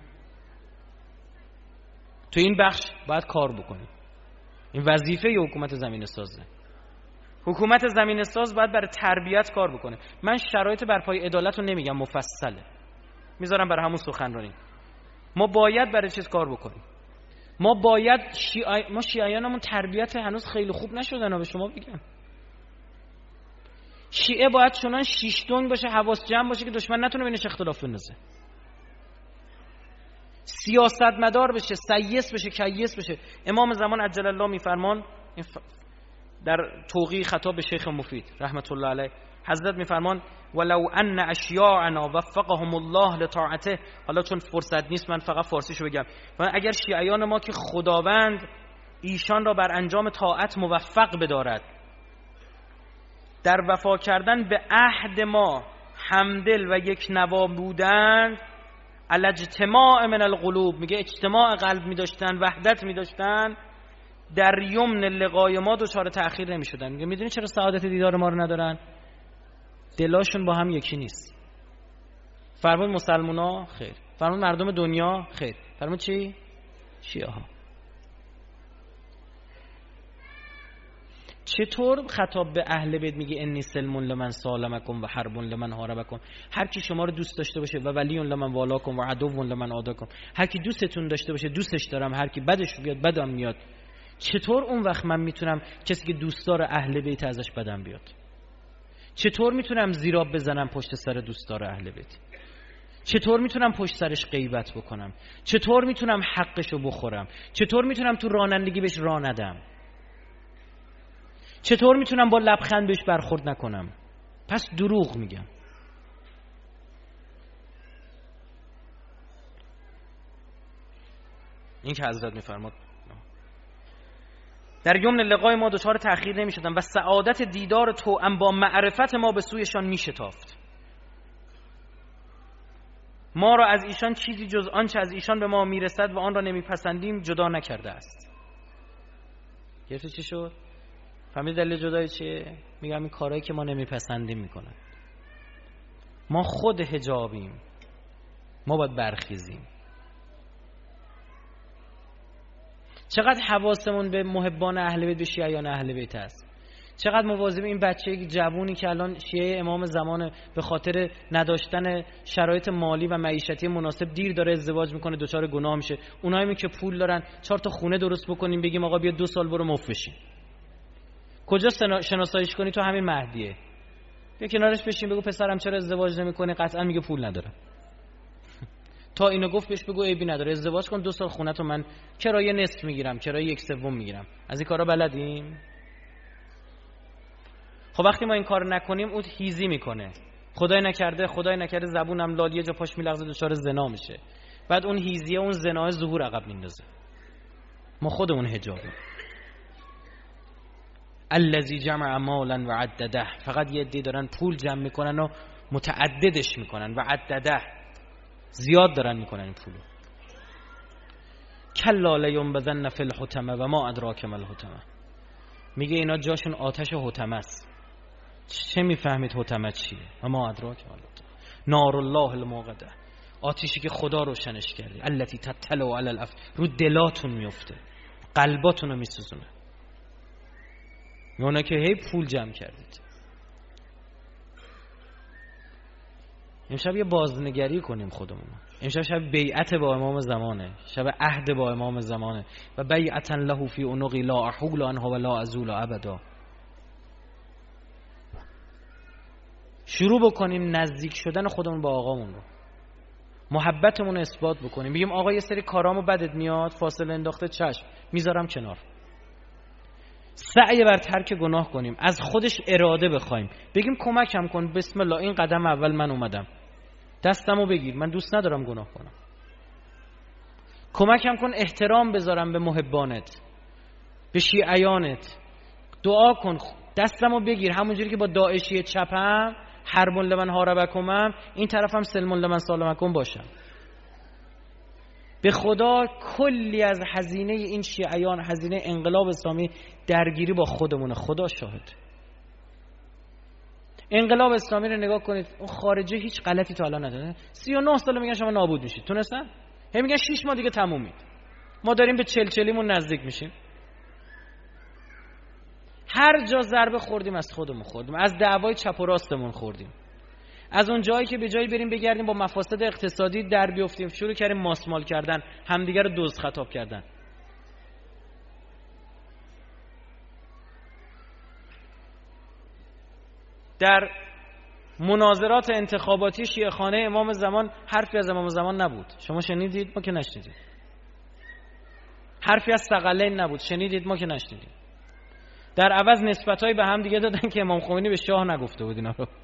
تو این بخش باید کار بکنیم. این وظیفه ی حکومت زمینه سازه. حکومت زمینه ساز باید برای تربیت کار بکنه. من شرایط برپای عدالت رو نمیگم، مفصله، میذارم برای همون سخنرانی. ما باید برای چیز کار بکنیم. ما باید ما شیعیانمون تربیت هنوز خیلی خوب نشدن. به شما بگم شیعه باید چنان شیش دنگ باشه، حواس جمع باشه که دشمن نتونه بینش اختلاف بندازه، سیاستمدار بشه، سیس بشه، کیس بشه. امام زمان عجل الله میفرمان در توقیع خطاب به شیخ مفید رحمت الله علیه، حضرت میفرمان ولو ان اشیاعنا وفقهم الله لطاعته. حالا چون فرصت نیست من فقط فارسیشو بگم. اگر شیعیان ما که خداوند ایشان را بر انجام طاعت موفق بدارد، در وفا کردن به عهد ما همدل و یک نوا بودند، الاجتماع من القلوب، میگه اجتماع قلب می‌داشتن، وحدت می‌داشتن، در یمن لقای ما دچار تأخیر نمی‌شدن. میگه میدونی چرا سعادت دیدار ما رو ندارن؟ دلاشون با هم یکی نیست. فرمود مسلمونا خیر، فرمود مردم دنیا خیر، فرمود چی؟ شیعه ها. چطور خطاب به اهل بیت میگه انی سلم لمن سالمکم و حرب لمن حاربکم؟ هر کی شما رو دوست داشته باشه و ولی لمن والاکم و عدو لمن عاداکم، هر کی دوستتون داشته باشه دوستش دارم، هر کی بدش بیاد بدم میاد. چطور اون وقت من میتونم کسی که دوستدار اهل بیت ازش بدم بیاد؟ چطور میتونم زیراب بزنم پشت سر دوستدار اهل بیت؟ چطور میتونم پشت سرش غیبت بکنم؟ چطور میتونم حقشو بخورم؟ چطور میتونم تو رانندگی بهش راه ندم؟ چطور میتونم با لبخند بهش برخورد نکنم؟ پس دروغ میگم. این که حضرت میفرماد در یمن لقای ما دچار تأخیر نمیشدن و سعادت دیدار توأم با معرفت ما به سویشان میشتافت. ما را از ایشان چیزی جز آنچه از ایشان به ما میرسد و آن را نمیپسندیم جدا نکرده است. گرفتی چی شد؟ فهمید دلیل جدای چیه؟ میگم این کارهایی که ما نمیپسندیم میکنن. ما خود حجابیم، ما باید برخیزیم. چقدر حواسمون به محبان اهل بیت، به شیعیان اهل بیت است. چقدر مواظب این بچه جوونی که الان شیعه امام زمانه به خاطر نداشتن شرایط مالی و معیشتی مناسب دیر داره ازدواج میکنه، دچار گناه میشه. اونایی که پول دارن 4 تا خونه درست بکنیم بگیم آقا بیا 2 سال برو مفت بشین. کجا شناساییش کنی؟ تو همین مهدیه. بیا کنارش بشین بگو پسرم چرا ازدواج نمیکنی؟ قطعا میگه پول نداره. تا اینو گفت بهش بگو عیبی نداره، ازدواج کن، 2 سال خونه‌تو من کرایه نصف میگیرم، کرایه 1/3 میگیرم. از این کارا بلدیم؟ خب وقتی ما این کار نکنیم اون هیزی میکنه. خدای نکرده زبونم لال یه جا پاش میلغزه دچار زنا میشه. بعد اون هیزیه، اون زنا ظهور عقب میندازه. ما خودمون حجابیم. الذی جمع مالا و عدده، فقط یه عده دارن پول جمع میکنن و متعددش میکنن و عدده، زیاد دارن میکنن این پولو. کلا لینبذن فی الحطمه و ما ادراک ما الحطمه. میگه اینا جاشون آتش حطمه است. چه میفهمید حطمه چیه؟ و ما ادراک ما الحطمه نار الله الموقده، آتشی که خدا روشنش کرده. التی تطلع علی الافئده، رو دلاتون میفته، قلباتون رو میسوزونه. اونا که هی پول جمع کردید. امشب یه بازنگری کنیم خودمون. امشب شب بیعت با امام زمانه، شب عهد با امام زمانه و بیعتا له فی عنقی لا احول عنها و لا ازول ابدا. شروع بکنیم نزدیک شدن خودمون با آقامون رو، محبتمون رو اثبات بکنیم. بگیم آقا یه سری کارامو بدت میاد، فاصله انداخته، چشم میذارم کنار. سعی بر ترک گناه کنیم، از خودش اراده بخوایم، بگیم کمکم کن، بسم الله این قدم اول من اومدم، دستمو بگیر، من دوست ندارم گناه کنم. کمکم کن احترام بذارم به محبانت، به شیعیانت. دعا کن دستمو بگیر، همونجوری که با داعشی چپم حرب لمن حاربکمم، این طرفم سلم لمن سالمکم باشم. به خدا کلی از هزینه این شیعیان، هزینه انقلاب اسلامی درگیری با خودمونه. خدا شاهد. انقلاب اسلامی رو نگاه کنید، اون خارجه هیچ غلطی تا الان نداره. 39 سال میگن شما نابود میشید، تونستن؟ هی میگن 6 ماه دیگه تمومید. ما داریم به 40-40مون نزدیک میشیم. هر جا ضربه خوردیم از خودمون خوردیم، از دعوای چپ و راستمون خوردیم. از اون جایی که به جایی بریم بگردیم با مفاسد اقتصادی در بیافتیم، شروع کردیم ماسمال کردن، همدیگه رو دزد خطاب کردن. در مناظرات انتخاباتی شیعه‌خانه امام زمان حرفی از امام زمان نبود. شما شنیدید؟ ما که نشنیدیم. حرفی از ثقلین نبود. شنیدید؟ ما که نشنیدیم. در عوض نسبتایی به هم دیگه دادن که امام خمینی به شاه نگفته بود اینا رو.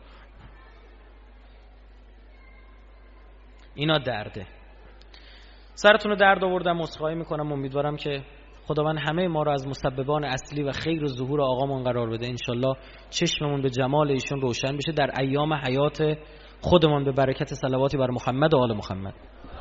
اینا درده. سرتون رو درد آوردم، عذرخواهی میکنم. امیدوارم که خداوند همه ما رو از مسببان اصلی و خیر و ظهور آقامون قرار بده. انشالله چشممون به جمال ایشون روشن بشه در ایام حیات خودمون، به برکت صلواتی بر محمد و آل محمد.